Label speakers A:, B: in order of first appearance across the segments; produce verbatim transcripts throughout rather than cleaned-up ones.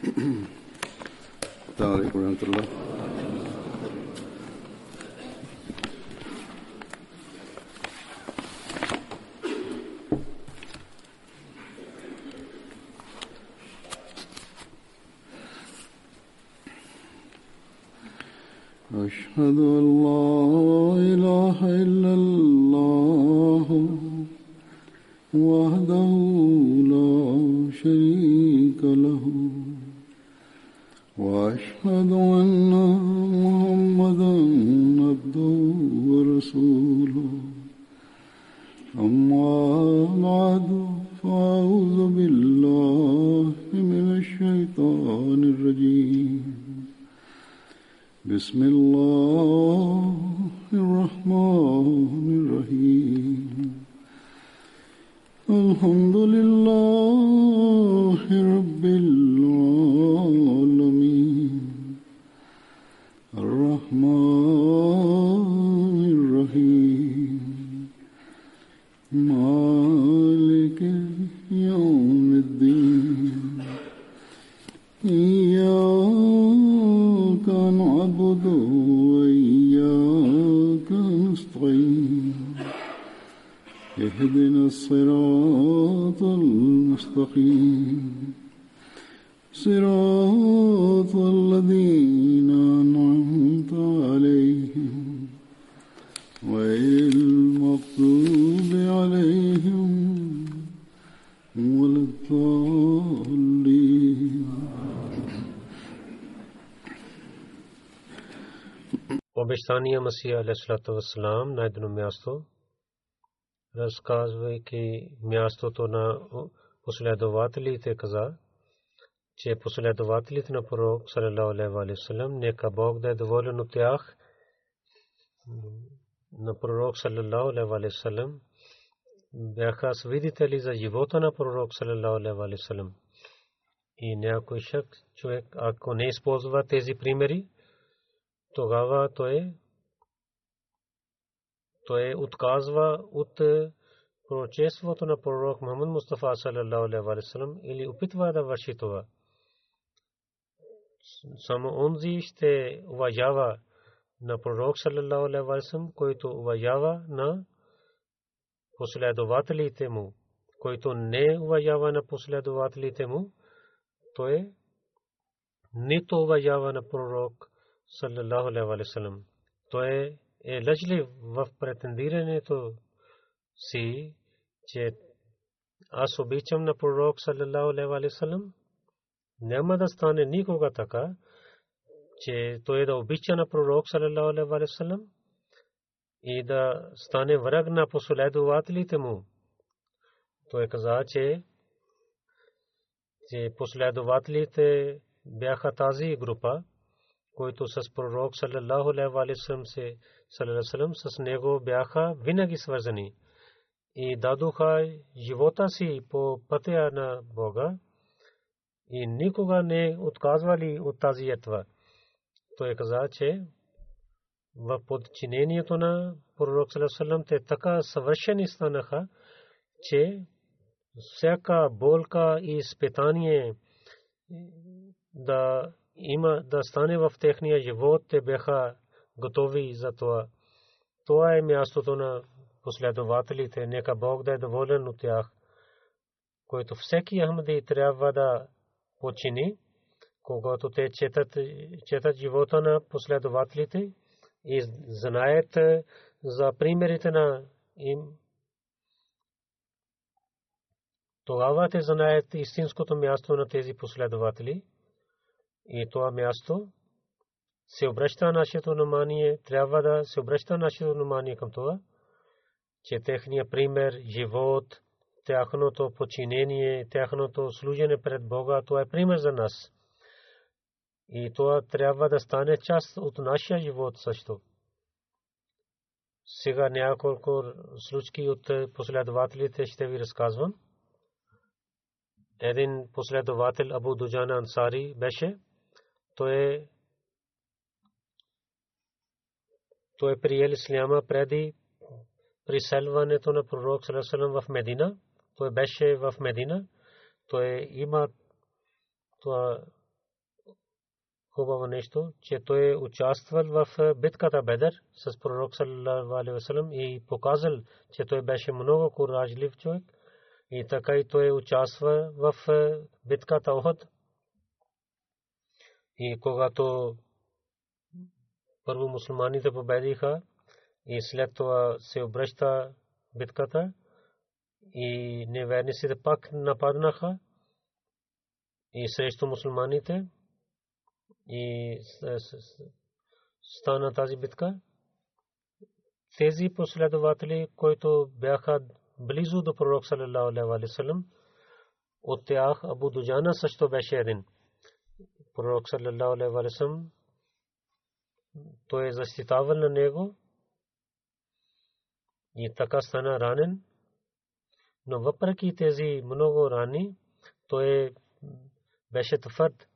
A: السلام عليكم ورحمة الله. أشهد أن لا إله إلا الله وحده لا شريك له وأشهد أن محمدا عبده ورسوله أما بعد فأعوذ بالله من الشيطان الرجيم بسم الله الرحمن الرحيم الحمد لله رب العالمين الرحمن الرحيم مالك يوم الدين إياك نعبد وإياك نستعين اهدنا الصراط المستقيم صراط الذين أنعمت عليهم غير المغضوب عليهم ولا الضالين.
B: Обещания Масия алейхиссалату вассалам на едно място разказвайки мястото на последователите каза, че последователите на пророк саллалаху алейхи ва саллям, нека Бог да е доволен от тях, на пророк саллалаху алейхи ва саллям бяха свидетели за живота на пророк саллалаху алейхи ва саллям. И някой шак човек, ако не използва тези примери, тогава той той отказва от пророчеството на пророк Мухаммад Мустафа саллалаху алейхи ва саллям или опитва да върши това. Само онзи ще уважава на пророк саллалаху алейхи ва саллям, който уважава на последователите му, който не уважава на последователите му, той нито уважава на пророк саллалаху алейхи ва саллям. Той е лъжлив в претендирането си, че аз обичам на пророк саллалаху алейхи ва саллям. Няма да стане никога така, че той да обича на пророк саллалаху алейхи ва саллям и да стане враг на последователите му. Той каза, че че последователите бяха тази група, които с пророк саллалаху алейхи ва саллям с него бяха винаги свързани и дадоха живота си по пътя на Бога и никога не отказвали от тази ятва. Той каза, че в подчинението на пророк саллалаху алейхи ва саллям те така съвършени станаха, че всяка болка и изпитание да има да стане в техния живот, те бяха готови за това. Това е мястото на последователите. Нека Бог да е доволен от тях, който всеки Ахмади трябва да почини, когато те четат, четат живота на последователите и знаят за примерите на им. Тогава те знаят истинското място на тези последователи. И това място се обръща нашето внимание, трябва да се обръща нашето внимание към това, че техния пример, живот, тяхното подчинение, тяхното служене пред Бога, това е пример за нас. И това трябва да стане част от нашия живот също. Сега няколко случаи от последователите ще ви разказвам. Един последовател Абу Дуджана Ансари беше. Той той приел исляма преди приселването на пророк саллалаху алейхи ва саллям в Медина. Той беше в Медина. Той има това хубаво нещо, че той е участвал в битката Бедър с пророк саллаллаху алейхи ва саллям и показал, че той беше много куражлив човек и така и той участва в битката Охот. И когато първо мусулманите победиха и след това се обръща битката и неверниците пак нападнаха и срещу мусулманите и стана тази битка. Тези последователи, които бяха близо до пророк саллаллаху алейхи ва саллям, от тях Абу Дуджана също беше един. Пророк саллаллаху алейхи ва саллям той е защитавал на него и така стана ранен, но въпреки тези много рани той беше твърд.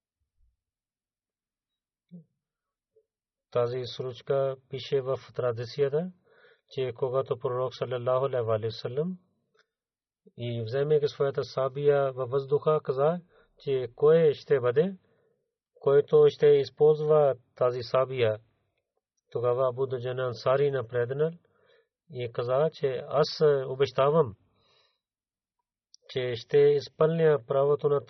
B: Тази случка пише в традицията, че когато пророк саллаллаху алейхи ва саллям и вземайки своята сабия във въздуха, каза, че кой ще бъде, който ще използва тази сабия. Тогава Абу Дуджана Ансари напреднал и каза, че аз обещавам, че ще изпълня правото на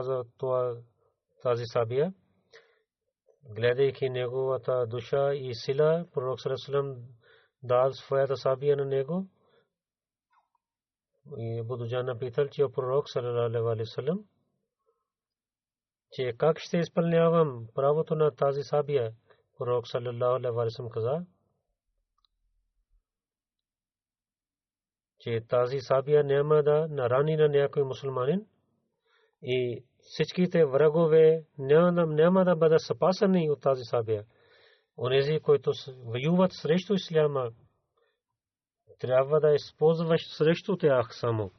B: тази сабия. Гледайки неговата душа и сила, пророк саллаллаху алейхи ва саллям дал своята сабия на него. И Абу Дуджана питал, че пророк саллаллаху алейхи ва саллям, че как ще изпълнявам правото на тази сабия. Пророк саллаллаху алейхи ва саллям каза, че тази сабия няма да нарани на някой мусулманин и всичките врагове няма да бъдат спасени от тази сабия. Онези, които воюват срещу исляма, трябва да използваш срещу тях само.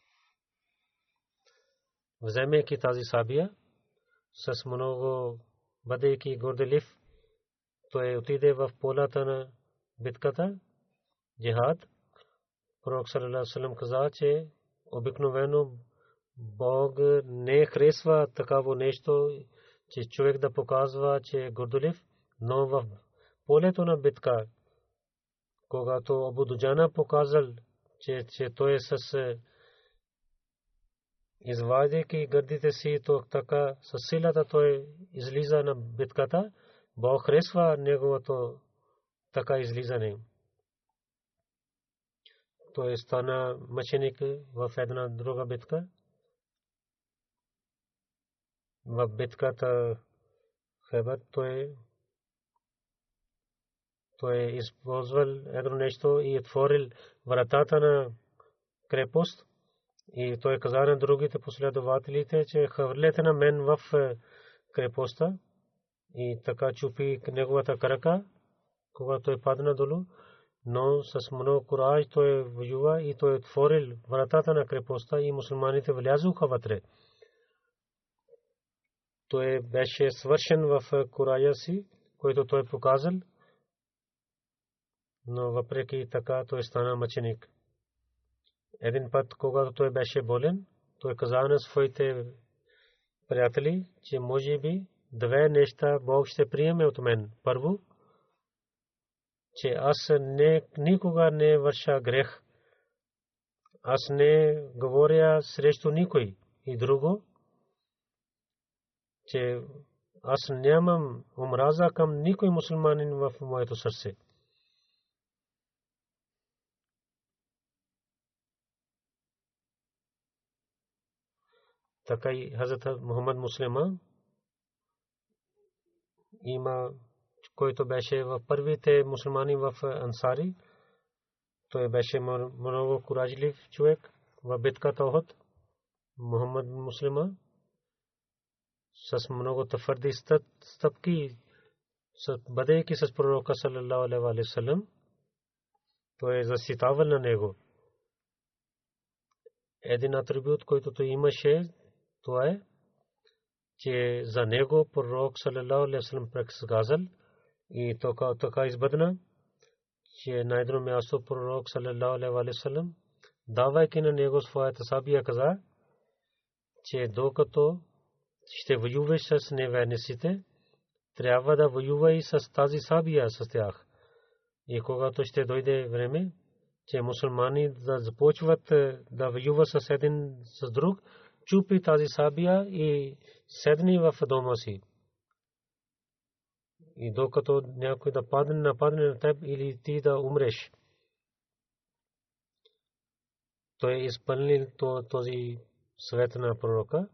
B: Вземайки тази сабия, с много бъдейки горделив, той отиде в полата на битката, джихад. Пророк саллаллаху алейхи ва саллям каза, че обикновено Бог не харесва такава нещо, че човек да показва, че е горделив, но в полето на битка, когато Абу Дуджана показал, че, че той е с извадейки гърдите си, то така със силата той излиза на битката, Бог харесва неговото така излизане. Той стана мъченик в една друга битка. В битката Хайбар той той е използвал едно нещо и отворил вратата на крепост. И той каза на другите последователите, че хвърлете на мен в крепостта. И така чупи неговата крака, когато той падна долу. Но с много кураж той воюва и той отворил вратата на крепостта и мусулманите влязоха вътре. Той беше свършен в куража си, който той показал, но въпреки така той стана мъченик. Един път, когато той беше болен, той каза на своите приятели, че може би две неща Бог ще приеме от мен. Първо, че аз не, никога не върша грех. Аз не говоря срещу никой. И друго, че аз нямам омраза към никой мусулманин в моето сърце. Така и Хазрат Мухаммад Муслима има, който беше в първите мусулмани в Ансари. Той беше много куражлив човек в битката Охот. Мухаммад Муслима с много твърди стъпки, бъдейки с пророка саллаллаху алейхи ва саллям, той е защитавал на него. Един атрибут, който той имаше, това е, че за него пророк саллаллаху алейхи ва саллям казал и така така избъдна, че на едно място пророк саллаллаху алейхи ва саллям, давайки на него своята сабия, каза, че докато ще воюваш с неверниците, трябва да воюва и с тази сабия с тях. И когато ще дойде време, че мусулмани да започват да воюват с един с друг, чупи тази сабия и седни в дома си. И докато някой да падне, нападне на теб или ти да умреш. Той е изпълнил този съвет на пророка.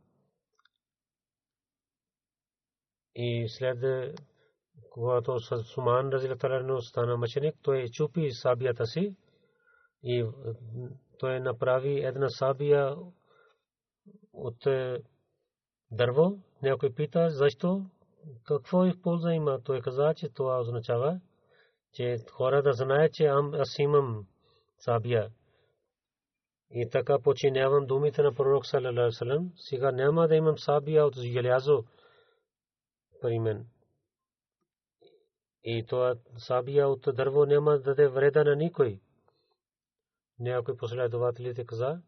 B: И след когато Суман разилата анху стана мъченик, той чупи сабията си и той направи една сабия от дърво. Някой пита защо, какво их полза има. Той каза, че това означава, че хора да знаят, че аз имам сабия. И така починявам думите на пророк саллалаху алейхи ва саллям. Сега няма да имам сабия от желязо при мен. И това сабия от дърво няма да даде вреда на никой. Някой последователите каза,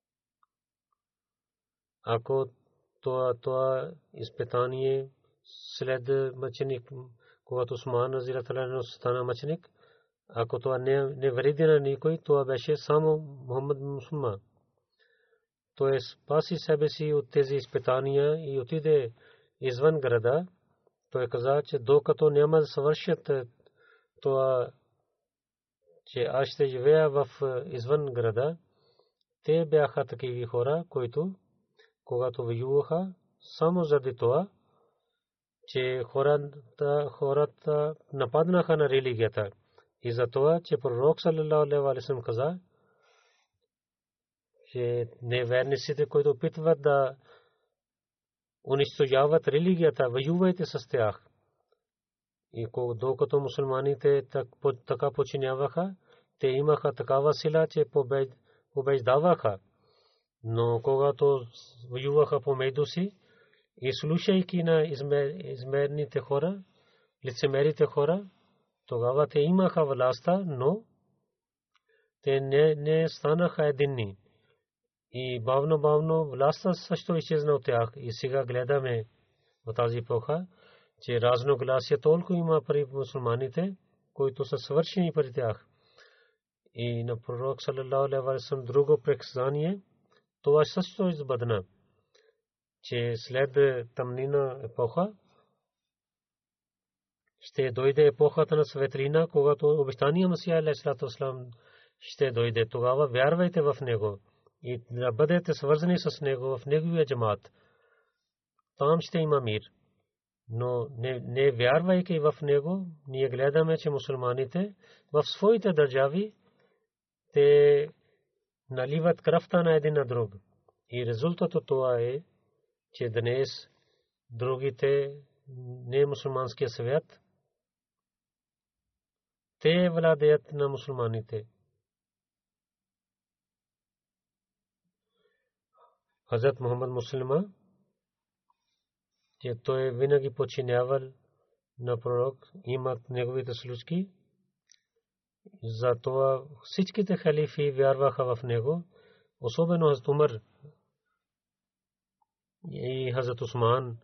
B: ако това, това изпитание след мъченик, когато Усман разилата анху стана мъченик, ако това не, не вреди на никой, това беше само Мухаммад мусулман. Той спаси себе си от тези изпитания и отиде извън града. Той каза, че докато няма да свършат това, че аз ще живея в извън града, те бяха такива хора, които, когато воюваха, само заради това, че хората, хората нападнаха на религията. И за това, че пророк саллалаху алейхи ва саллям каза, че неверниците, които опитват да унищожават религията, воювайте с тях. И докато мусулманите така починяваха, те имаха такава сила, че побеждаваха. Но когато воюваха помежду си и слушайки на измерните хора, лицемерите хора, тогава те имаха властта, но те не, не станаха единни. И бавно-бавно властта също изчезна от тях. И сега гледаме в тази епоха, че разногласие толкова има при мусулманите, които са свършени при тях. И на пророк саллалаху алейхи ва саллям друго предсказание, това също избъдна, че след тъмнина епоха ще дойде епохата на светлина, когато обещания Масия алейхиссалату вассалам ще дойде. Тогава вярвайте в него и да бъдете свързани с него в неговия джамат. Там ще има мир. Но не, не вярвайки в него, ние гледаме, че мусулманите в своите държави те наливат кръвта на един на друг. И резултатът това е, че днес другите не мусулманския свят, те владеят на мусулманите. Хазрат Мухаммад Муслима, че той винаги починявал на пророк, имат неговите случки. Затова всичките халифи вярваха в него, особено Хазрат Умар и Хазрат Усман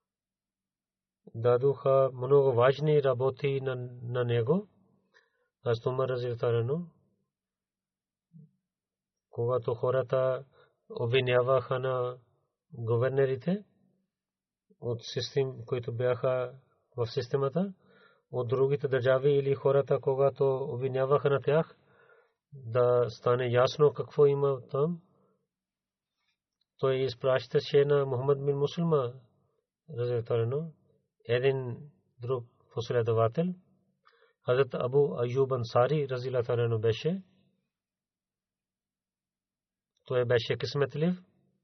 B: дадоха много важни работи на, на него. Хазрат Умар разилата анху, когато хората обвиняваха на гувернерите от систем, които бяха в системата, от другите държави или хората, когато обвиняваха на тях, да стане ясно какво има там. Той изпращаше на Мухаммад бин Муслима разилата анху един друг последовател. Хазрат Абу Айюб Ансари разилата анху беше. Той беше късметлив,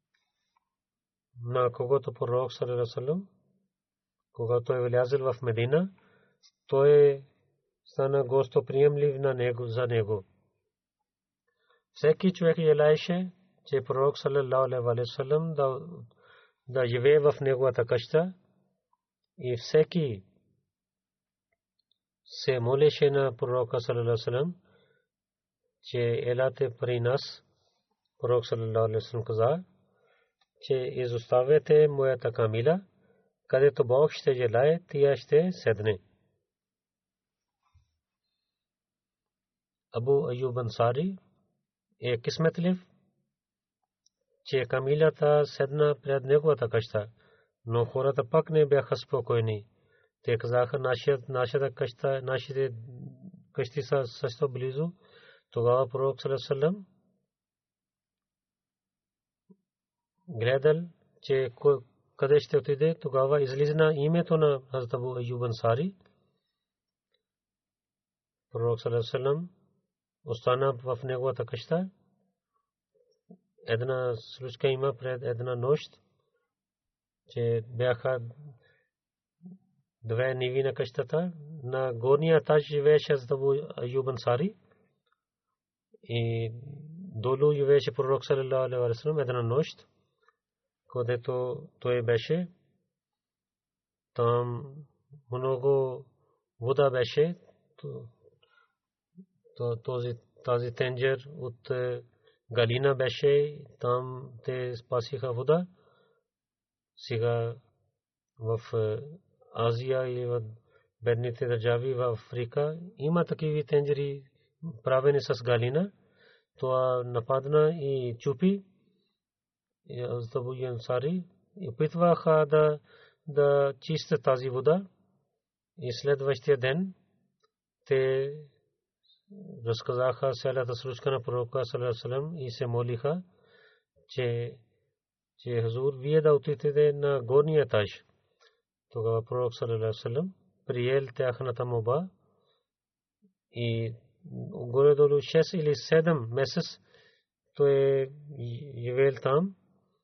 B: на когото пророк саллалаху алейхи ва саллям, когато е влязъл в Медина, той стана гостоприемлив на него, за него. Всеки човек желаеше, че пророк саллалаху алейхи ва саллям да, да живее в неговата къща, и всеки се молеше на пророка саллалаху алейхи ва саллям, че елате при нас. Пророк саллалаху алейхи ва саллям каза, че изоставете моята камила, където Бог ще желае, тя ще седне. Абу Аюб Ансари е късметлив, че камилата седна пред неговата къща, но хората пак не бяха спокойни. Те казаха, нашата къща, нашите къщи са също близо. Тогава пророк саллаллаху алейхи ва саллям гледал, че къде ще отиде. Тогава излизна името на Хазрат Абу Аюб Ансари. Пророк саллаллаху алейхи ва саллям остана в неговата къща. Една случка има пред една нощ, че бяха две ниви на къщата. На горния етаж живееше Хазрат Абу Аюб Ансари и долу живееше пророк саллаллаху алейхи ва саллям. Една нощ, където той беше, там много вода беше. Този тази тенджер от галина беше, там те спасиха вода. Сега в Азия и в бедните държави в Африка има такива тенджери, правени с галина. Това нападна и чупи. Хазрат Абу Аюб Ансари опитваха да да чистят тази вода. И следващия ден те разказаха цялата случка на пророка саллаллаху алейхи ва саллям и се молиха, че че Хазур, вие да отидете на горния етаж. Тогава пророк саллаллаху алейхи ва саллям приел тяхната молба и горе-долу шест или седем месец той е живеел там.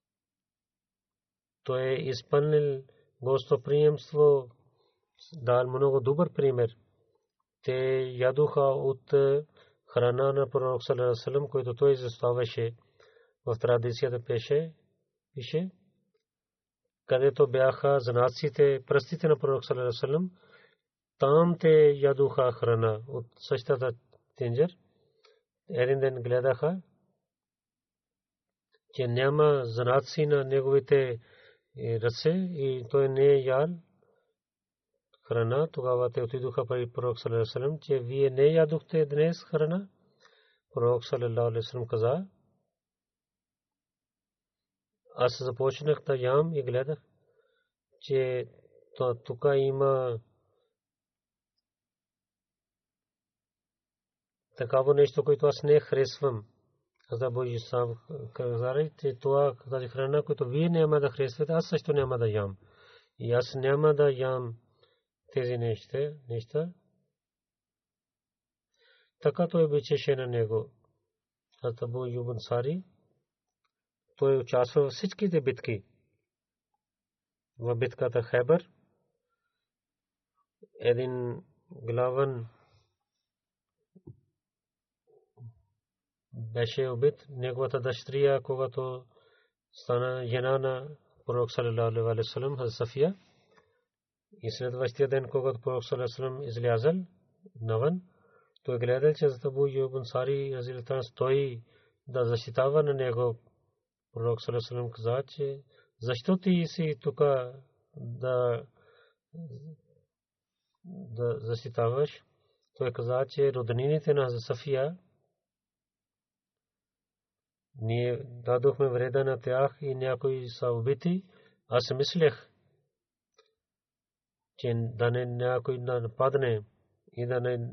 B: Той е изпълнил гостоприемство, дал много добър пример. Те ядоха от храна на пророк саллаллаху алейхи ва саллям, който той изоставаше. В традицията пише, пише, където бяха занаците, пръстите на пророк саллаллаху алейхи ва саллям, там те ядоха храна от същата тенджер. Един ден гледаха, че няма занаци на неговите ръце и той не е ял храна. Тогава те отидоха при пророк саллаллаху алейхи ва саллям, че вие не ядохте днес храна. Пророк саллаллаху алейхи ва саллям каза, аз започнах да ям и гледах, че тук има такава нещо, което аз не харесвам. Хазрат Абу Исхак каза, че това тази храна, която вие няма да харесвате, аз също няма да ям. И аз няма да ям тези неща, неща. Така той обичаше на него. Хазрат Абу Аюб Ансари, той участва във всичките битки. В битката Хайбар един главен беше убит. Неговата дъщеря, когато стана жена на пророк саллаллаху алейхи ва саллям, Хазрат Сафия. И следващия ден, когато пророк саллаллаху алейхи ва саллям излязъл навън, той гледал, че Хазрат Абу Аюб Ансари разилата стои да защитава на него. Пророк саллаллаху алейхи ва саллям каза, че защо ти си тук да да защитаваш? Той каза, че роднините на Хазрат Сафия ние дадохме вреда на тях и някои са убити. Аз мислех, че да не някой да нападне и да не.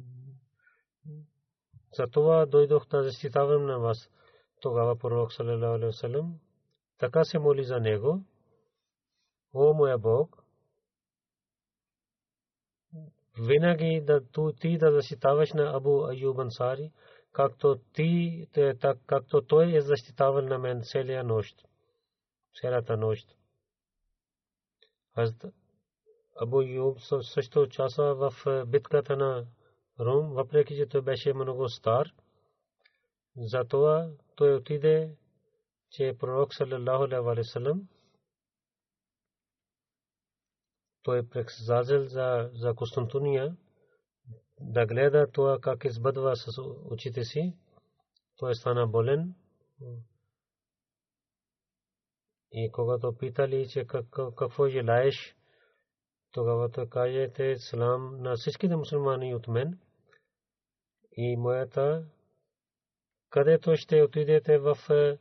B: Затова дойдох да защитавам на вас. Тогава пророк саллаллаху алейхи ва саллям така се моли за него: о моя Бог, винаги да ти да защитаваш на Абу Аюб Ансари, както ти, както той е защитавал на мен целия нощ, цялата нощ. Хазрат Абу Аюб също участва в битката на Рум, въпреки че той беше много стар. Затова той отиде, че пророк саллаллаху алейхи ва саллям той предсказал за за Константиния да гледа това как избъдва с очите си. Той стана болен И когато питали, че какво желаеш, тогава той кажете салам на всичките мусулмани от мен и моята, където ще отидете в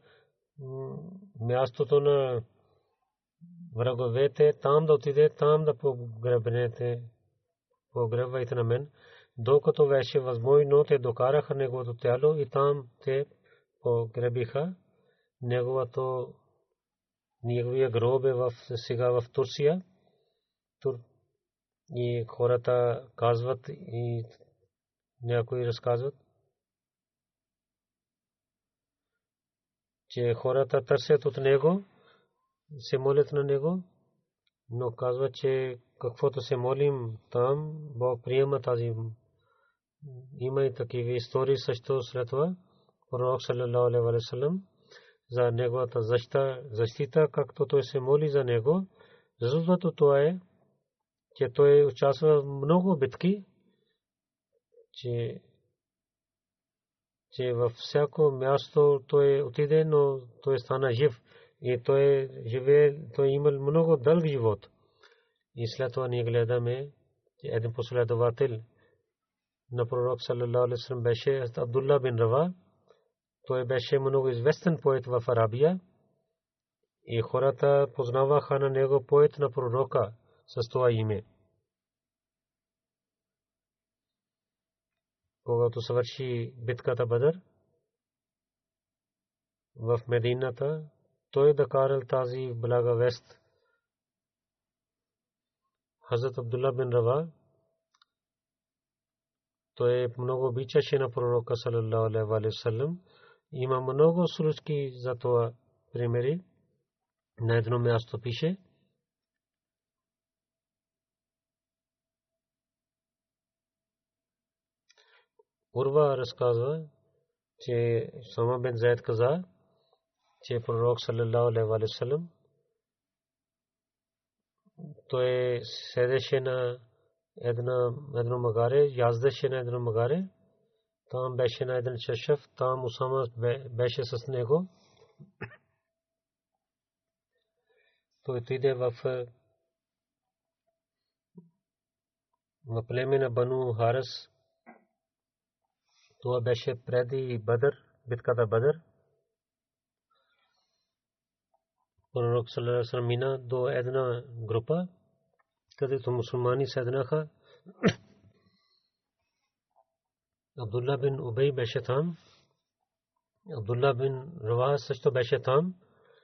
B: мястото на враговете, там да отидете, там да погребнете, погребвайте на мен. Докато беше възможно, те докараха неговото тяло и там те погребиха неговото, неговия гроб е в, сега в Турция. Тур... И хората казват и някои разказват, че хората търсят от него, се молят на него, но казват, че каквото се молим там, Бог приема тази. Има и такива истории също след това. Пророк саллалаху алейхи ва саллям за неговата защита, защита, както той се моли за него. Резултатът това е, че той участва в много битки, че че във всяко място той отиде, но той стана жив и той живее, той имал много дълъг живот. И след това ние гледаме, че един последовател на пророк саллалаху алейхи ва саллям беше Абдулла бин Рава. Той беше много известен поет в Арабия и хората познаваха на него поет на пророка с това име. Когато свърши битката Бадър в Медината, той докарал тази блага вест. Хазрат Абдулла бин Рава, той много обичаше на пророка саллалаху алейхи ва саллям. Има много случаи за това примери. На едно място пише, Урва разказва, че Сама бин Зайд каза, че пророк саллалаху алейхи ва саллям той седеше на едно едно магаре, яздеше на едно магаре. Там беше на един чашъв, там Усама беше с него. Той отиде в в племе на Бану Харис. Това беше преди Бадър, битката Бадър. Пророк саллалаху алейхи ва саллям мина до една група, където мусулмани седнаха. Абдулла бин Убей беше там. Абдулла бин Рава също беше там.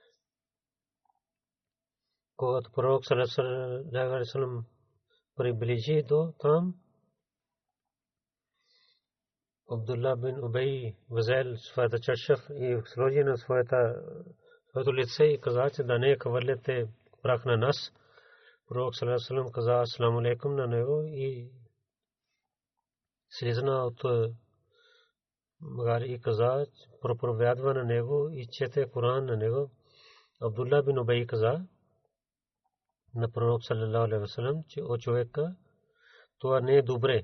B: Когато пророк саллалаху алейхи ва саллям приближи до там, Абдулла бин Убей взел своята чашъв и сложи на своята своето лице и каза, че да не хвърляте прах на нас. Пророк саллалаху алейхи ва саллям каза асаламу алейкум на него и слизна от магари и каза, проповядва на него и чете Коран на него. Абдулла бин Убей каза на пророк саллалаху алейхи ва саллям, че о човека, това не е добре.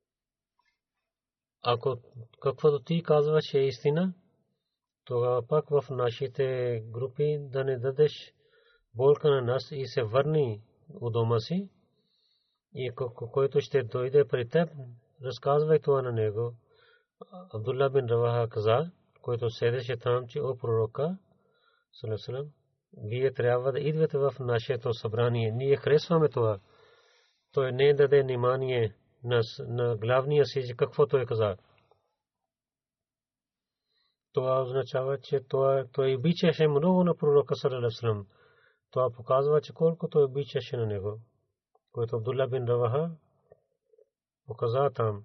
B: Ако каквото ти казваш е истина, тогава пак в нашите групи да не дадеш болка на нас и се върни у дома си. И който ще дойде при теб, разказвай това на него. Абдулла бин Раваха каза, който седеше там, че о пророка саллалаху алейхи ва саллям, вие трябва да идвате в нашето събрание. Ние харесваме това. Той не даде внимание на, на главния си, какво той каза. Това означава, че това, той обичаше много на пророка саллалаху алейхи ва саллям. Това показва, че колко той обичаше на него. Който Абдулла бин Раваха показа там.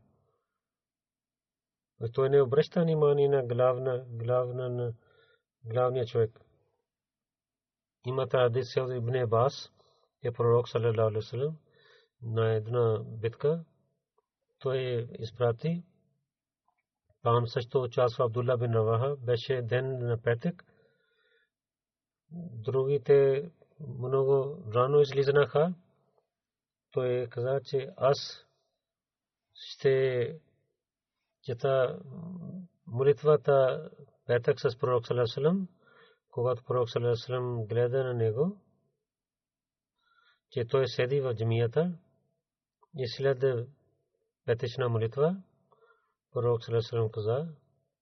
B: Той не обръща внимание на главна, главна, на главния човек. Има хадис от Ибн Аббас, е пророк саллалаху алейхи ва саллям на една битка. Той изпрати. Там също участва Абдулла бин Раваха. Беше ден на петък. Другите много рано излизаха. Той каза, че аз ще чета молитвата петък с пророк саллалаху алейхи ва саллям. когато пророк саллаллаху алейхи ва саллям гледа на него, че той седи в джамията и след петъчна молитва, пророк саллаллаху алейхи ва саллям каза,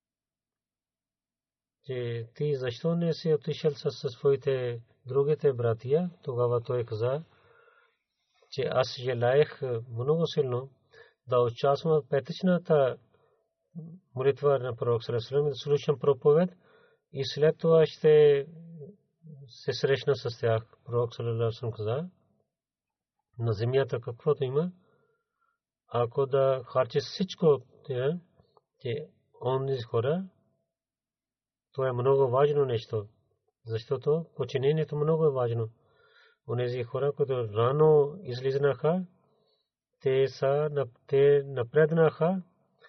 B: че ти защо не си отишъл със своите другите братия? Тогава той каза, че аз желаех много силно да участвам в петъчната молитва на пророк саллаллаху алейхи ва саллям, да слушам проповед и след това ще се срещна с тях. Пророк саллаллаху алейхи ва саллям каза, на земята каквото има, ако да харчиш всичко, че онези хора, това е много важно нещо, защото подчинението много е важно. Онези хора, които рано излизнаха, те са те напреднаха,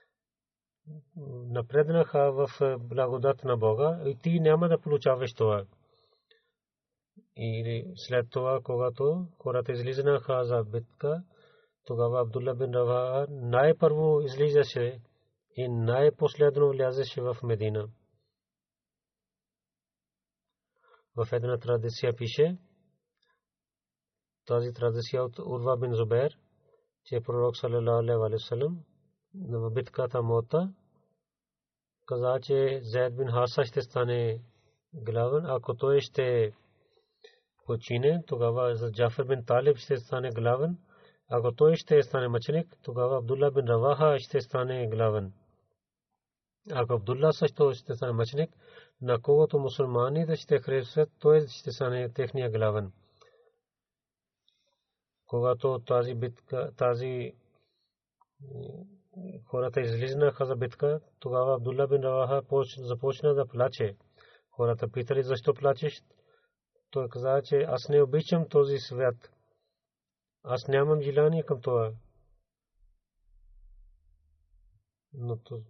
B: напреднаха в благодат на Бога и ти няма да получаваш това. И след това, когато хората излизнаха за битка, тогава Абдулла бин Раваха най-първо излизаше и най-последно влязеше в Медина. В една традиция пише, тази традиция от Урва бин Зубейр, че пророк саллаллаху алейхи ва саллям в битката Мота каза, че Зайд бин Харса ще стане главен, ако той ще почине, тогава за Джафар бин Талиб ще стане главен, ако той ще стане мъченик, тогава Абдулла бин Раваха ще стане главен. Ако Абдулла също ще стане мъченик, на когото мусулманите ще харесват, той ще стане техния главен. Когато тази битка, тази хората излизнаха за битка, тогава Абдулла бин Раваха започна да плаче. Хората питали, защо плачеш? Той каза, че аз не обичам този свят. Аз нямам желание към това. Но то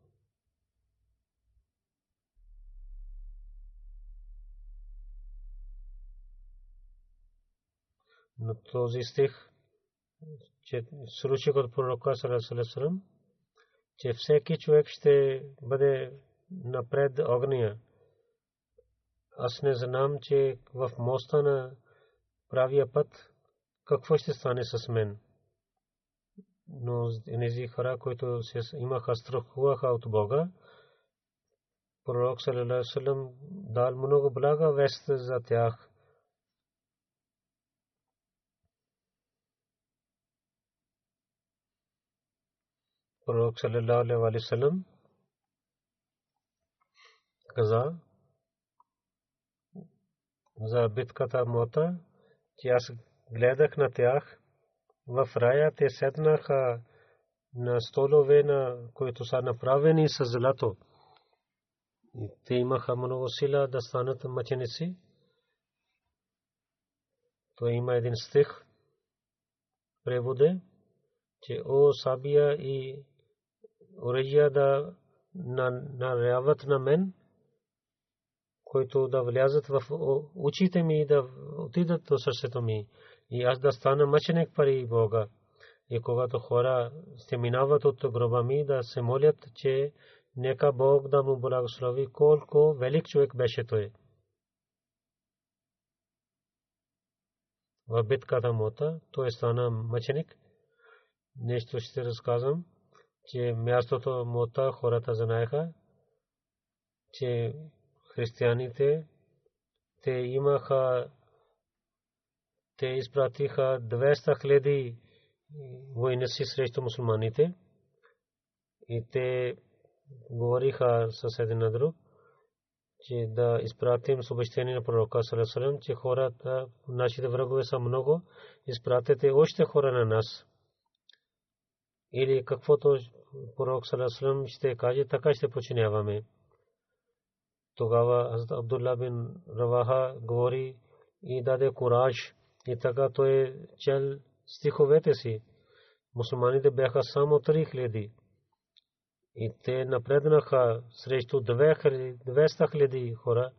B: но този стих, че случай от пророка саллаллаху алейхи ва саллям, че всеки човек ще бъде напред огня. Аз не знам, че в моста на правия път какво ще стане с мен. Но тези хора, които имаха страхуваха от Бога, пророк саллаллаху алейхи ва саллям дал много блага вест за тях. Пророк саллаллаху алейхи ва саллям каза за битката Мота, че аз гледах на тях в рая, те седнаха на столове, на които са направени с злато. И те имаха много сила да станат мъченици. То има един стих, преводе, че о Сабия и Урия да наряват на мен, които да влязат в очите ми и да отидат до сърцето ми. И аз да стана мъченик пари Бога. И когато хора се минават от гроба ми, да се молят, че нека Бог да му благослови, колко велик човек беше той. В битката Мота той стана мъченик. Нещо ще разказвам, че мястото Мота хората знаеха, че християните те имаха, те изпратиха двеста хиляди войници срещу мусулманите и те говориха с един на друг, че да изпратим съобщение на пророка саллаллаху алейхи ва саллям, че хората, нашите врагове са много, изпратете още хора на нас. Или каквото пророк саллаллаху алейхи ва саллям ще каже, така ще починяваме. Тогава Хазрат Абдулла бин Раваха говори и даде кураж, и така той чел стиховете си. Мусулманите бяха само три хиляди и те напреднаха срещу двеста хиляди хора.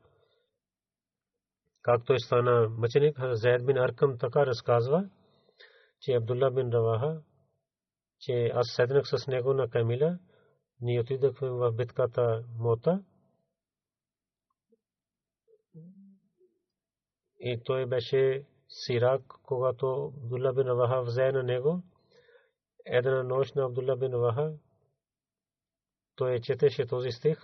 B: Както стана мъченик, Зайд бин Аркам така разказва, че Абдулла бин Раваха, че аз седнах с него на камила, ние отидохме в битката Мота. И той беше сирак, когато Абдулла бин Раваха взе на него. Една нощ на Абдулла бин Раваха той четеше този стих,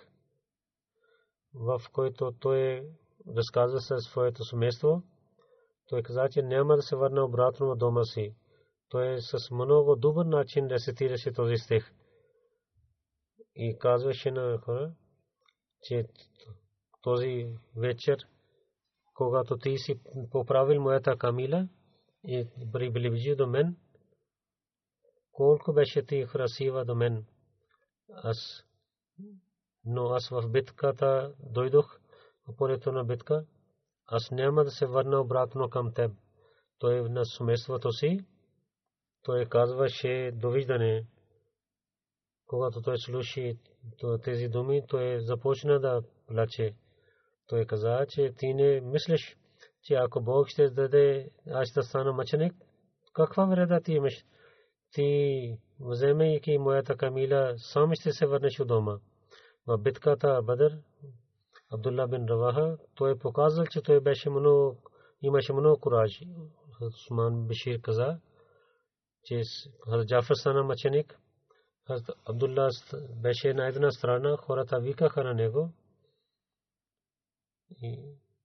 B: в който той разказва със своето семейство. Той каза, че няма да се върне обратно в дома си. Той с много добър начин рецитираше този стих. И казваше на хора, че този вечер, когато ти си поправил моята камила и приближи до мен, колко беше ти красива до мен. Аз, но аз в битката дойдох, в полето на битка, аз няма да се върна обратно към теб. Той на семейството си, той казваше довиждане. Когато той слуши тези думи, той започна да плаче. Той каза, че ти не мислиш, че ако Бог ще даде, аз ще стана мъченик, каква вреда ти имаш? Ти, вземайки моята камила, сам ще се върнеш у дома. В битката Бадър, Абдулла бин Раваха, той показал, че той беше много, имаше много кураж. Усман Бишир каза, че Джафар стана мъченик. Абдулла беше на една страна, хората викаха на него. И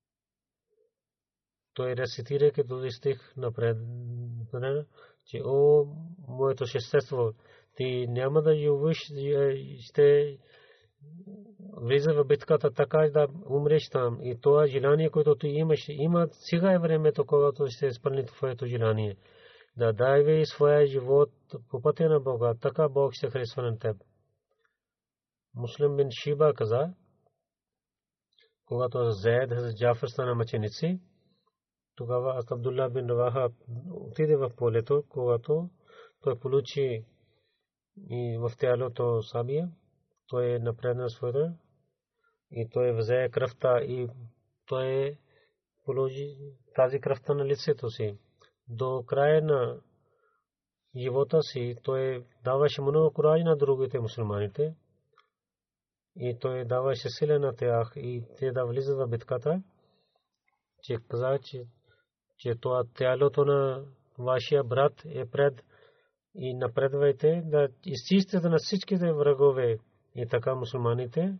B: той рецитирайки този стих напред, че о, моето същество, ти няма да ювиш, ще влиза в битката така да умреш там. И това желание, което ти имаш, има сега е времето, когато ще изпълни твоето желание. Да дай своя живот по пътя на Бога, така Бог ще харесва на теб. Муслим бин Шиба каза, когато Зайд Хазрат Джафар стана мъченици, тогава Абдулла бин Раваха отиде в полето, когато той получи и в тялото сабия, той напредна своята и той взе кръвта и той положи тази кръвта на лицето си. До края на живота си той даваше много кураж на другите мусулманите и той даваше сила на тях и те да влизат в битката, че каза, че, че това тялото на вашия брат е пред и напредвайте да изчистите на всичките врагове. И така мусулманите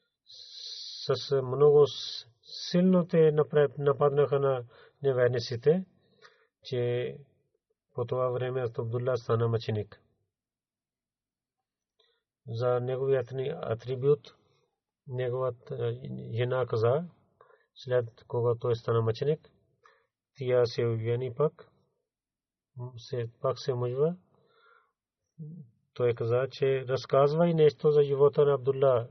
B: с много силно те нападнаха на неверниците, че по това време Абдулла стана мъченик. За неговият атрибут, неговата жена каза, след когато той стана мъченик, тя се увени пак, пак се мъжва. Той каза, че разказвай нещо за живота на Абдулла.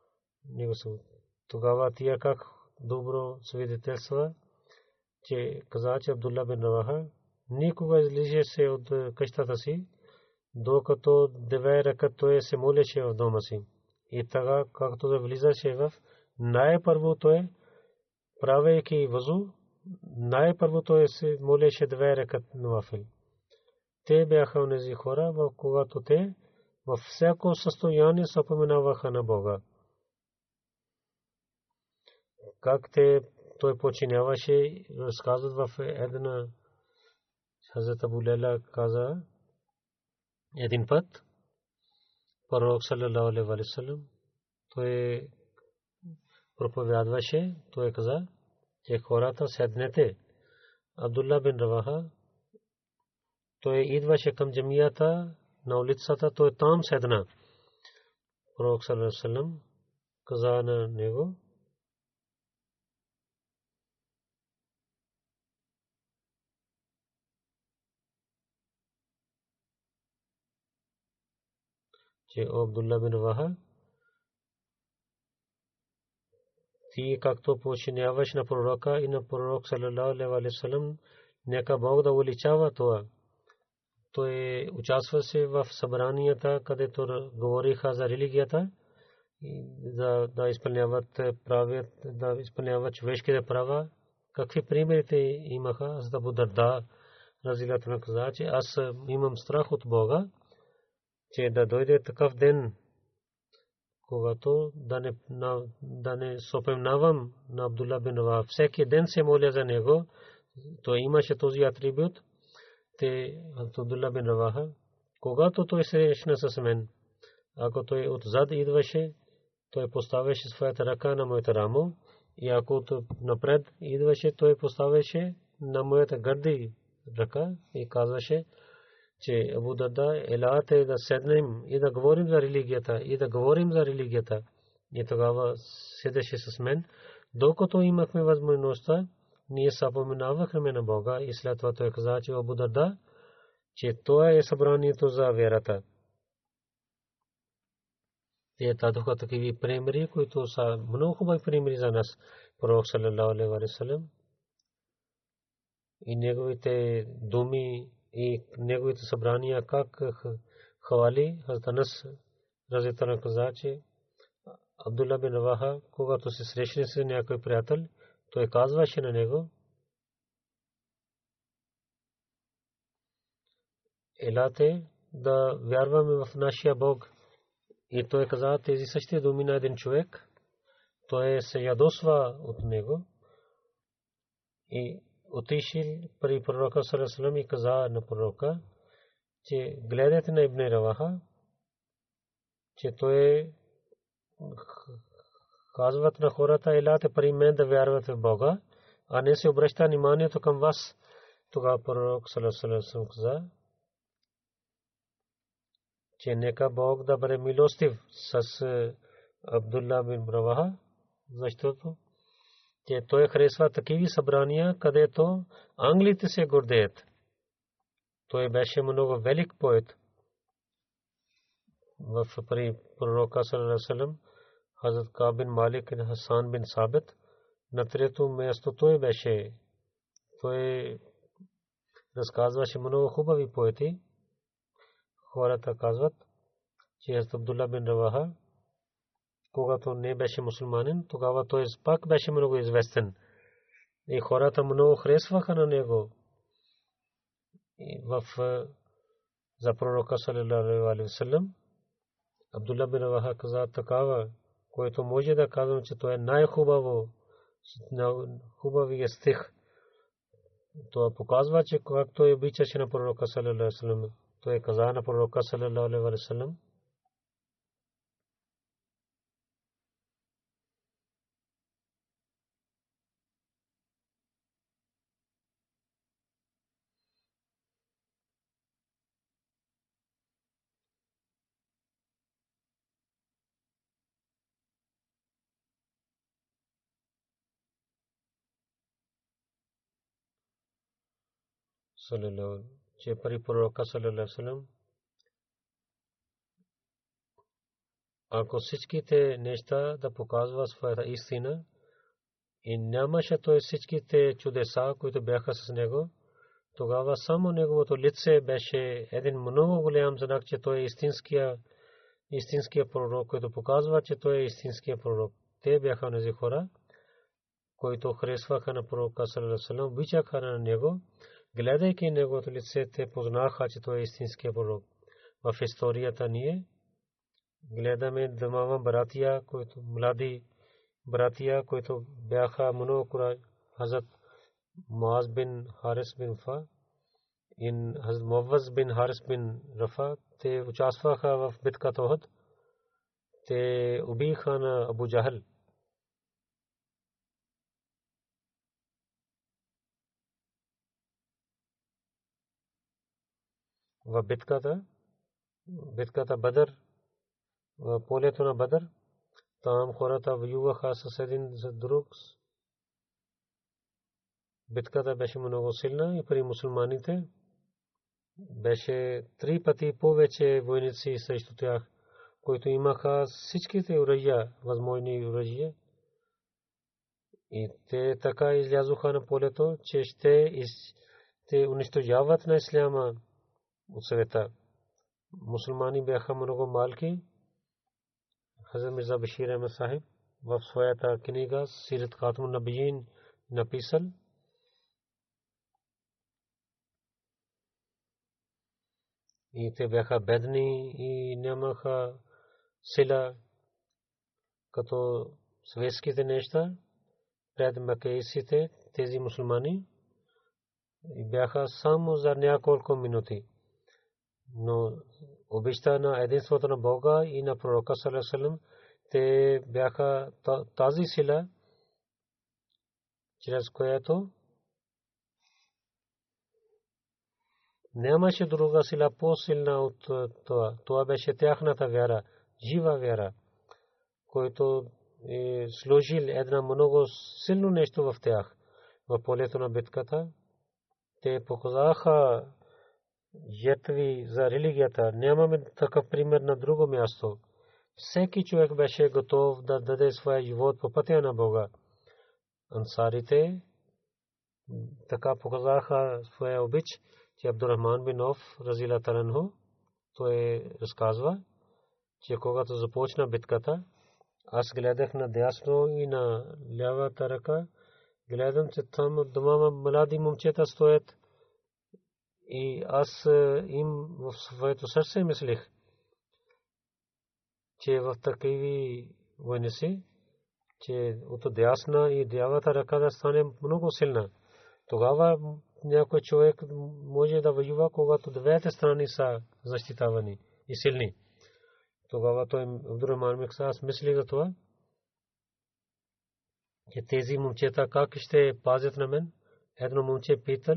B: Тогава тя как добро свидетелства, че каза, че Абдулла бин Раваха никога излизаше се от къщата си, докато девет ракат той се молеше в дома си. И така, както да влизаше в най-първо той, правейки вазу, най-първо той се молеше девет ракат навафил. Те бяха онези хора, в когато те във всяко състояние се опоменаваха на Бога. Как те той починяваше, разказват в една Хазрат Абу Лейла каза един път пророк саллалаху алейхи ва саллям той проповядваше, той каза, че хората седнете. Абдулла бин Раваха той идваше към джамията на улицата, той там седна. Пророк саллалаху алейхи ва саллям каза на него, че Абдулла бин Раваха, ти както починяваш на пророка и на пророк саллалаху алейхи ва саллям, нека Бог да увеличава това. Той участваше в събранията, където говориха за религията, да, да изпълняват правят, да изпълняват човешките права. Какви примерите имаха, за да бъдат да разилата на каза, че аз имам страх от Бога, че да дойде такъв ден, когато да не, да не сопемнавам на Абдулла бин Раваха. Всеки ден се моля за него. Той имаше този атрибут. Те Абдулла бин Раваха, когато той се срещна с мен, ако той отзад идваше, той поставяше своята ръка на моята рамо, и ако той напред идваше, той поставяше на моята гърди ръка и казваше, че Абу Дарда, елате да седнем и да говорим за религията, и да говорим за религията. И тогава седеше с мен, докато имахме възможността, ние съпоменавахме на Бога, и след това той каза, че Абу Дарда, че това е събранието за вярата. Те дадоха такива примери, които са много хубави примери за нас. Пророк саллалаху алейхи ва саллям и неговите думи и неговите събрания как хвали. Хазрат Анас разияллаху анху каза, че Абдулла бин Раваха, когато се срещне с някой приятел, той казваше на него, елате да вярваме в нашия Бог. И той каза тези същите думи на един човек. Той се ядосва от него и отишъл при пророка саллалаху алейхи ва саллям и каза на пророка, че гледайте на Ибн Раваха, че той казват на хората, елате при мен да вярвате в Бога, а не се обръща вниманието към вас. Тогава пророк саллалаху алейхи ва саллям каза, че нека Бог да бъде милостив с Абдулла бин Раваха, защото че той харесва такива събрания, където англите се гордеят. Той беше много велик поет. В при пророка саллалаху алейхи ва саллям, Хазрат Кааб бин Малик и Хасан бин Сабит, на трето място той беше. Той разказваше много хубави поети. Хората казват, че Абдулла бин Раваха, когато не беше мусулманин, тогава той пак беше много известен. И хората много харесваха на него. И в за пророка саллалаху алейхи ва саллям, Абдулла бин Раваха каза такава, който може да казвам, че той е най-хубаво, хубавият стих. Това показва, че как той обичаше на пророка саллалаху алейхи ва саллям. Той каза на пророка саллалаху алейхи ва саллям, саллалаху, че при пророка саллалаху алейхи ва саллям, ако всичките неща да показва своята истина и нямаше той всичките чудеса, които бяха с него, тогава само неговото лице беше един много голям знак, че той е истинския, истинския пророк, който показва, че той е истинския пророк. Те бяха тези хора, които харесваха на пророка саллалаху алейхи ва саллям, обичаха на него, гледайки неговото лице, те познаха, че той е истинския пророк. В историята ние гледаме двама братия, които млади братия, които бяха много кураж, Хазрат Муаз бин Харис бин Фа и Хазрат Муаваз бин Харис бин Рафа. Те участваха в битката Охуд. Те убиха на Абу Джахл. В битката, битката Бадър, в полето на Бадър, там хората воюваха с един за друг. Битката беше много силна и при мусулманите беше три пъти повече войници срещу тях, които имаха всичките оръжия, възможни оръжия. И те така излязоха на полето, че ще те унищожават на исляма от света. Мусулмани бяха много малки. Хазрат Мирза Башир Ахмед Сахиб в своята книга Сират Хатмун Набиин написал, и те бяха бедни и нямаха сила като светските неща пред макейците, тези мусулмани бяха само за няколко минути. Но обичта на единството на Бога и на пророка саллаллаху алейхи ва саллям, те бяха тази сила, чрез която нямаше друга сила по-силна от това. Това беше тяхната вяра, жива вяра, който е сложил една много силно нещо в тях. В полето на битката те показаха жертви за религията. Нямаме такъв пример на друго място. Всеки човек беше готов да даде своя живот по пътя на Бога. Ансарите така показаха своя обич, че Абдурахман бин Ауф разилата анху, той разказва, че когато започна битката, аз гледах на дясно и на лявата ръка, гледам, че там двама млади момчета стоят и аз им в своето сърце мислих, че в такива войни си, че от дясна и лявата ръка да стане много силна. Тогава някой човек може да воюва, когато двете страни са защитавани и силни. Тогава той Абдурахман бин Ауф мисли за това, че тези момчета как ще пазят на мен. Едно момче питал,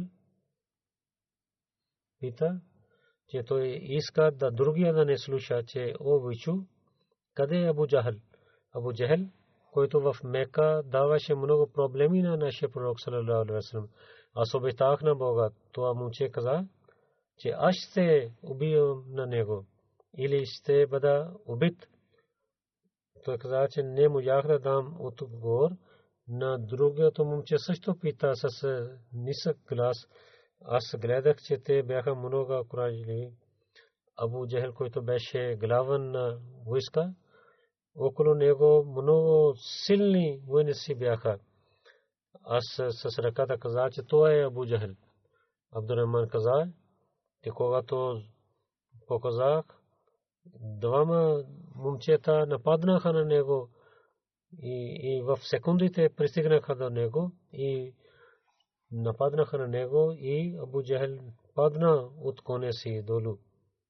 B: пита, че той иска да другия да не слуша, че о войчу, къде е Абу Джахл? Абу Джахл, който в Мека даваше много проблеми на нашия пророк саллаллаху алейхи ва саллям. Аз обещах на Бога. Това момче каза, че аз ще убия на него или ще бъда убит. Той каза, че не можах да дам отговор. На другото момче също пита с нисък глас. Аз гледах, че те бяха много куражливи. Абу Джахл, който беше главен на войска, около него много силни войници бяха. Аз с ръката каза, че това е Абу Джахл. Абдурахман каза, че когато показах, двама момчета нападнаха на него и, и в секундите пристигнаха до него и нападнаха на него и Абу Джахл падна от коня си долу.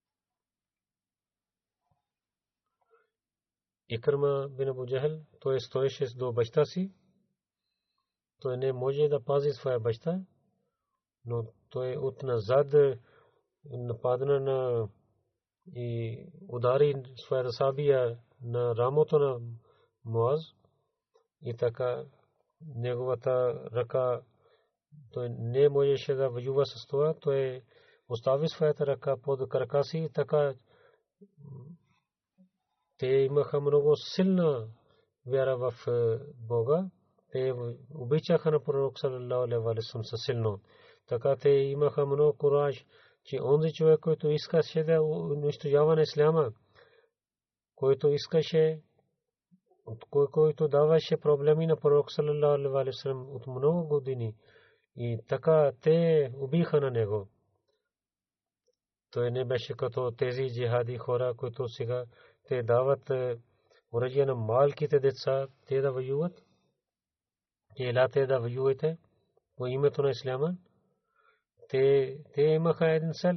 B: Икрима бин Абу Джахл, той стоеше до баща си. Той не може да пази своя баща, но той от назад нападна на и удари своята сабия на рамото на Муаз и така неговата ръка, той не можеше да воюва с това. Той остави своята ръка под крака си и така те имаха много силна вяра в Бога. Те обичаха на пророк саллаллаху алейхи ва саллям със силно. Така те имаха много кураж, че онзи човек, който искаше да унищожава на исляма, който искаше, който даваше проблеми на пророк саллаллаху алейхи ва саллям от много години, и така те убиха на него. Той не беше като тези джихади хора, които сега те дават оръжие на малките деца, те да воюват. Елате да воювате по името на исляма. Те, те имаха един цел,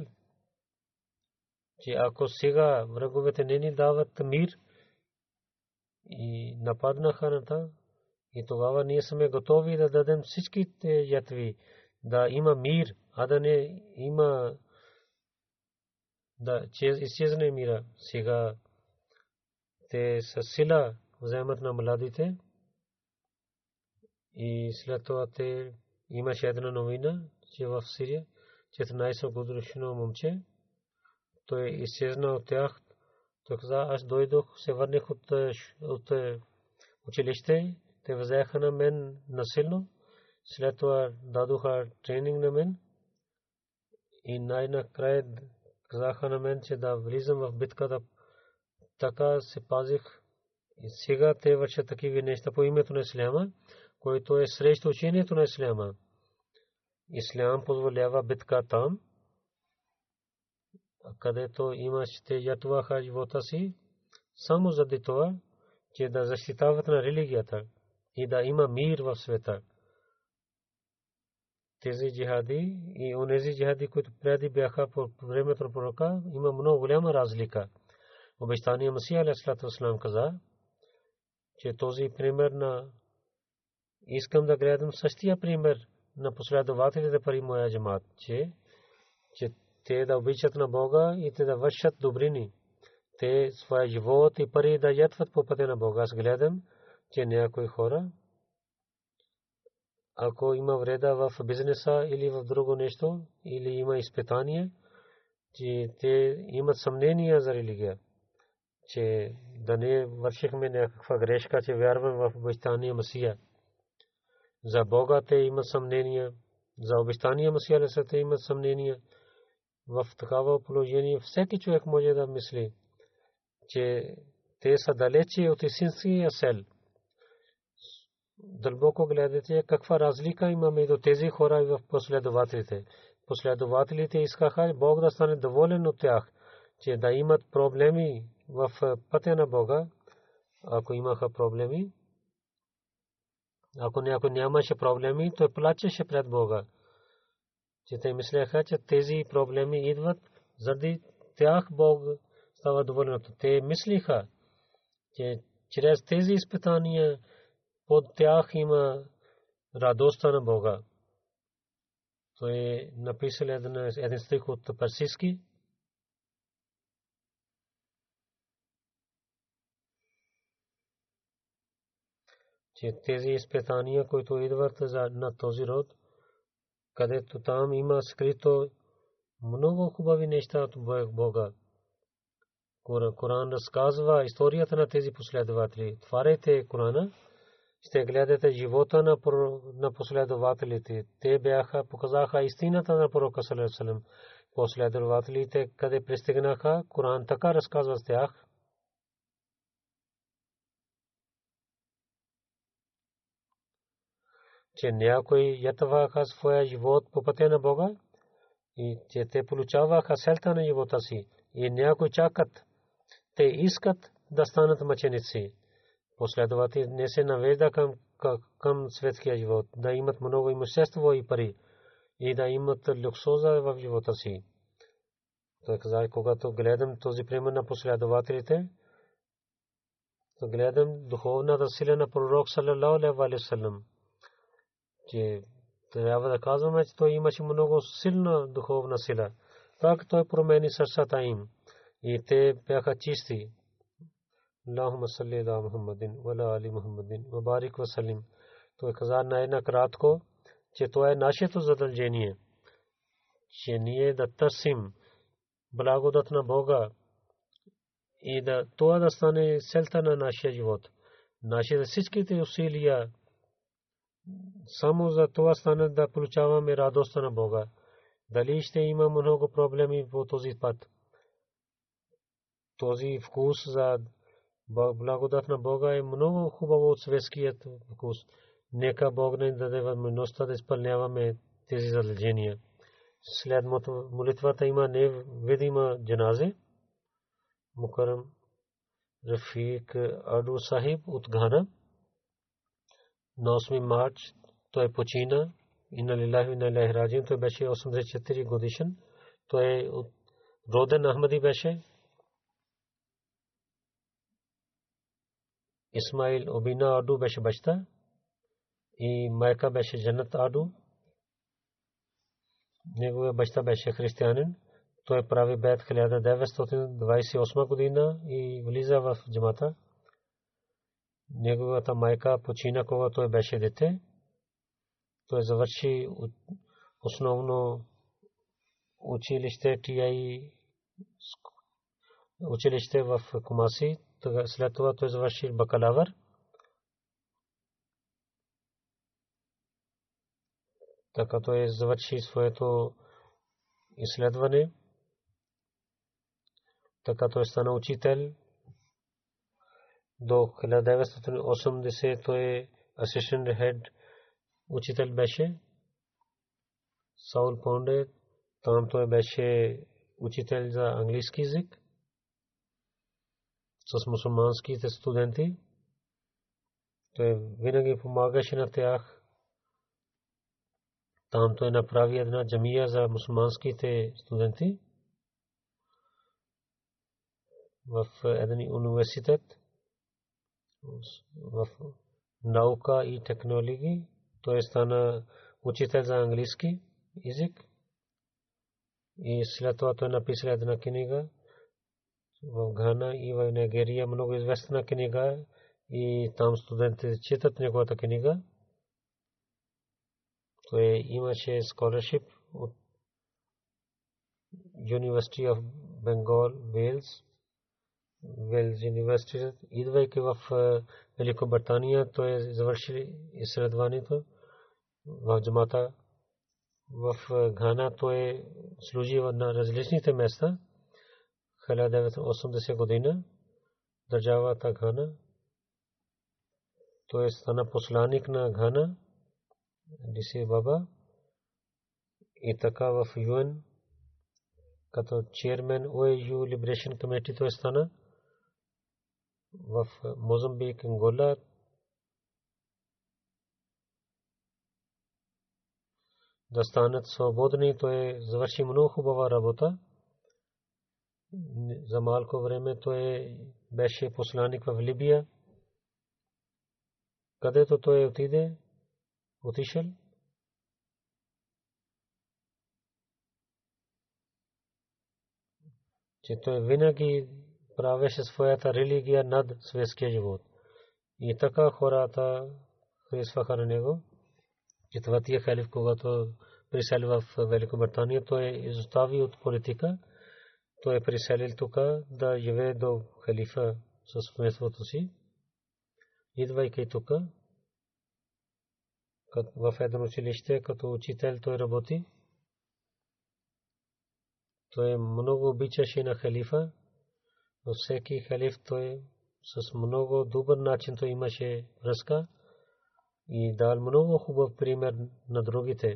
B: че ако сега враговете не ни дават мир и нападнаха на това, и тогава ние сме готови да дадем всичките ятви, да има мир, а да не има да изчезне мира. Сега те със сила вземат на младите и след това те имаше една новина, че в Сирия четиринайсет годишно момче, той изчезна от тях. Той каза, аз дойдох, се върнах от, от училище, те взеха на мен насилно, след това дадоха тренинг на мен и най-накрая казаха на мен, че да влизам в битката. Така се пазих и сега те вършат такива неща по името на исляма, който е срещу учението на исляма. Ислям позволява битка там, където имаш те ятваха живота си, само заради това, че да защитават на религията и да има мир в света. Тези джихади и онези джихади, които преди бяха по времето на пророка, има много голяма разлика. Обещания Масия алейхиссалату вассалам каза, че този пример на искам да гледам същия пример на последователите при моя джамат, че че те да обичат на Бога и те да вършат добрини. Те своя живот и пари да ятват по пътя на Бога. Аз гледам, че някои хора, ако има вреда в бизнеса или в друго нещо, или има изпитание, че те имат съмнения за религия, че да не вършихме някаква грешка, че вярвам в обещания Масия. За Бога те имат съмнения, за обещания Масия те имат съмнения. В такава положение всеки човек може да мисли, че те са далече от истинския цел. Дълбоко гледате каква разлика има между тези хора и в последователите. Последователите искаха Бог да стане доволен от тях, че да имат проблеми в пътя на Бога. Ако имаха проблеми, ако някой нямаше проблеми, той плачеше пред Бога. Че те мислеха, че тези проблеми идват заради тях Бог става доволен от. Те мислиха, че чрез тези изпитания под тях има радостта на Бога. Той е написал един стих от персийски. Че тези изпитания, които идват на този род, където там има скрито много хубави неща от Бога. Коран разказва историята на тези последователи. Отваряйте Корана, ще гледате живота на последователите. Те бяха, показаха истината на пророка саллаллаху алейхи ва саллям. Последователите, къде пристигнаха, Коран така разказва с тях. Че някой ятваха своя живот по пътя на Бога и че те получаваха целта на живота си. И някой чакат, те искат да станат мъченици. Последователи не се навежда към, към светския живот, да имат много имущество и пари и да имат люксоза в живота си. Той каза, когато гледам този пример на последователите, то гледам духовната сила на пророк саллаллаху алейхи ва саллям. Че трябва да казваме, че той имаше много силна духовна сила. Пак той промени сърцата им и те бяха чисти. Аллахумма салли ала Мухаммадин ва ала али Мухаммадин ва барик ва салим. Той каза най-накратко, че това е нашето задължение, че ние да търсим благодат на Бога и да това да стане целта на нашия живот. Нашите всичките усилия само за това стане да получаваме радостта на Бога. Дали ще има много проблеми по този път? Този вкус за благодат на Бога е много хубаво от светският вкус. Нека Бог ни даде възможността да изпълняваме тези задължения. След молитвата има невидима джаназе. Мукарам Рафик Аду Сахиб от Гана. На осми марч той почина. Инна лилахи ва инна илайхи раджиун. Той беше осемдесет и четири годишен. Той роден Ахмади беше. Исмаил Обина Аду беше баща и майка беше Джанат Аду. Неговия баща беше християнин. Той прави бейт хиляда деветстотин двадесет и осма година и влиза в джамата. Неговата майка почина, когато той беше дете. Той завърши основно училище Ти Ай училище в Кумаси. След това той завърши бакалавър. Така той завърши своето изследване. Така той стана учител. До хиляда деветстотин и осемдесет той асистент хед учител беше. Саул Понде, там той беше учител за английски език с мусулманските студенти. той винаги помагаше на тях. Там той направи една джамия за мусулманските студенти в един университет в наука и технологии. Той стана учител за английски език и след това той написал една книга в Гана и в Нигерия, много известна книга, и там студентите четат неговата книга. Той имаше scholarship от University of Bengal, Wales, Wales University. Идвайки в Великобритания, той завърши изследването в джамата. В Гана той служи на различните места. хиляда деветстотин и осемдесета година държавата Гана. Той стана посланик на Гана, Диси Баба, и така в ЮН като чермен О Е Ю Liberation Committee той стана. В Мозамбик, Ангола да станат свободни. Той завърши много хубава работа. За малко време той беше посланик в Либия, където той отиде, отишъл. Че той винаги правеше своята религия над светския живот. И така хората харесваха на него. Четвъртия халиф, когато присели в Великобритания, той изостави от политика. Той е приселил тук да живее до халифа със семейството си. Идвайки тук в едно училище като учител той работи. Той много обичаше на халифа. Във всеки халиф той с много добър начин той имаше връзка и дал много хубав пример на другите.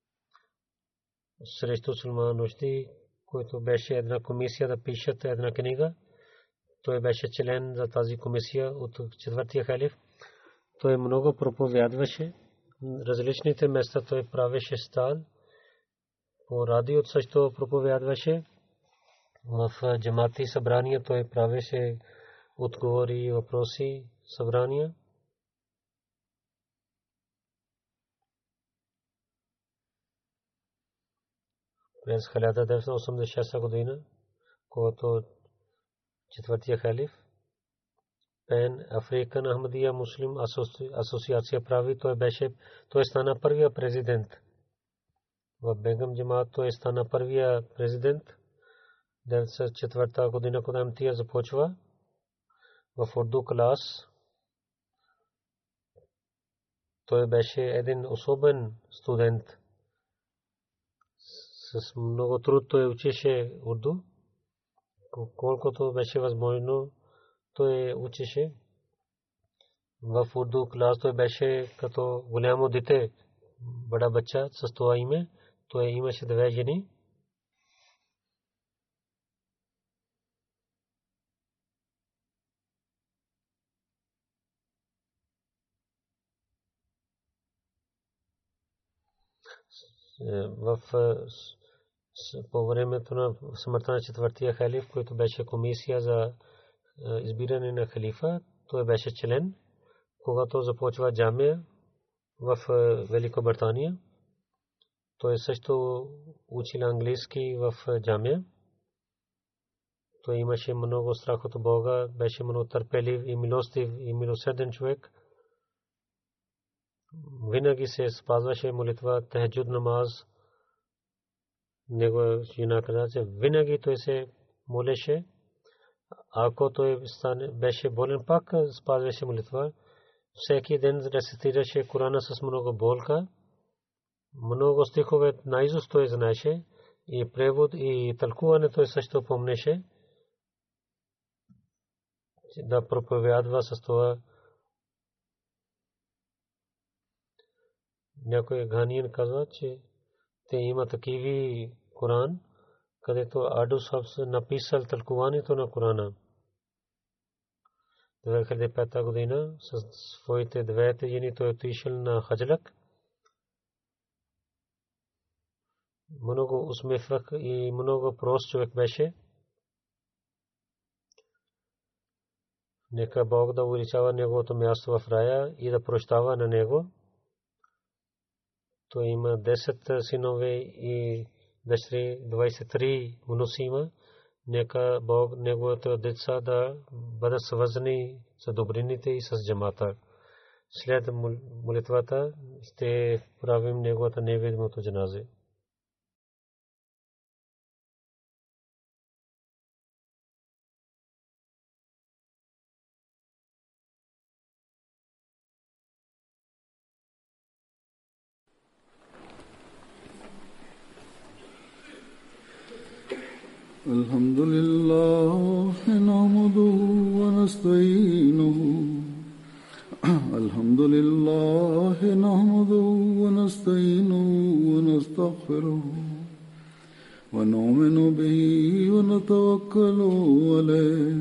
B: Срещу Сулман Рушди, който беше една комисия да пишат една книга, той беше член за тази комисия от четвъртия халиф. Той много проповядваше. Различните места той правеше стал. По радио също проповядваше. В джамати събрания той правеше отговори и въпроси събрания. През хиляда деветстотин осемдесет и шеста година, когато четвъртия халиф Пен Африкан Ахмадия Муслим асоциация прави, той беше, той стана първия президент. В Бегам джамат той стана първия президент. деветдесет и четвърта година, когато Ем Ти А започва в урду клас, той беше един особен студент. С много труд той учеше урду. Колкото беше възможно, той учеше. В урду клас той беше като голямо дете, бड़ा бача с това име. Той имаше две жени. В по времето на смъртта на четвъртия халиф, който беше комисия за избиране на халифа, той беше член. Когато започва джамия в Великобритания, той също учил английски в джамия. Той имаше много страх от Бога, беше много търпелив и милостив и милосърден човек. Винаги се спазваше молитва, тахаджуд намаз. Него жена каза, че винаги той се молеше. Ако той беше болен, пак спазваше молитва. Всеки ден рецитираше Корана с много болка. Много стихове наизуст той знаеше и превод и тълкуване той също помнеше. Да проповядва с това. Някой ганиен казва, че те има такива Коран, където Аду Сабс написал тълкуването на Корана. две хиляди и пета година със своите двете жени той отишъл на Хаджлак. Много усмихвах и много прост човек беше. Нека Бог да увеличава неговото място в рая и да прощава на него. Той има десет синове и дъщери, двадесет и три внуци има. Нека Бог неговите деца да бъдат свързани с добрините и с джамата. След молитвата ще правим неговата невидимото джаназе.
A: الحمد لله نحمده ونستعينه الحمد لله نحمده ونستعينه ونستغفره ونؤمن به ونتوكل عليه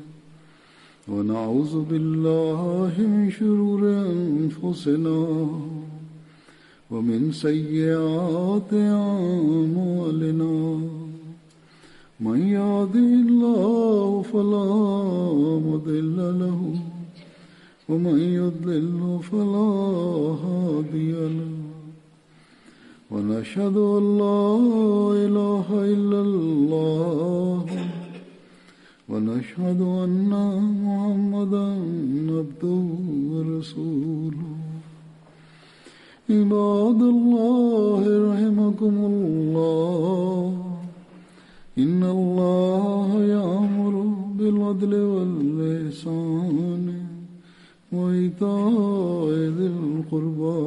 A: ونعوذ بالله من شرور أنفسنا ومن سيئات أعمالنا من يهده الله فلا مضل له ومن يضلل فلا هادي له ونشهد أن لا إله إلا الله ونشهد أن محمدا عبده ورسوله عباد الله رحمكم الله إن الله يأمر بالعدل والإحسان وإيتاء ذي القربى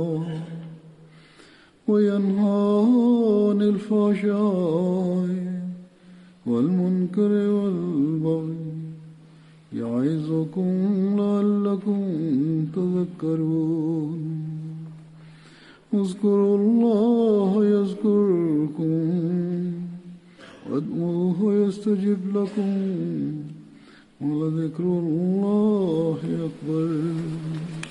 A: وينهى عن الفحشاء والمنكر والبغي يعظكم لعلكم تذكرون اذكروا الله يذكركم وادعوه يستجب لكم ولذكر الله أكبر.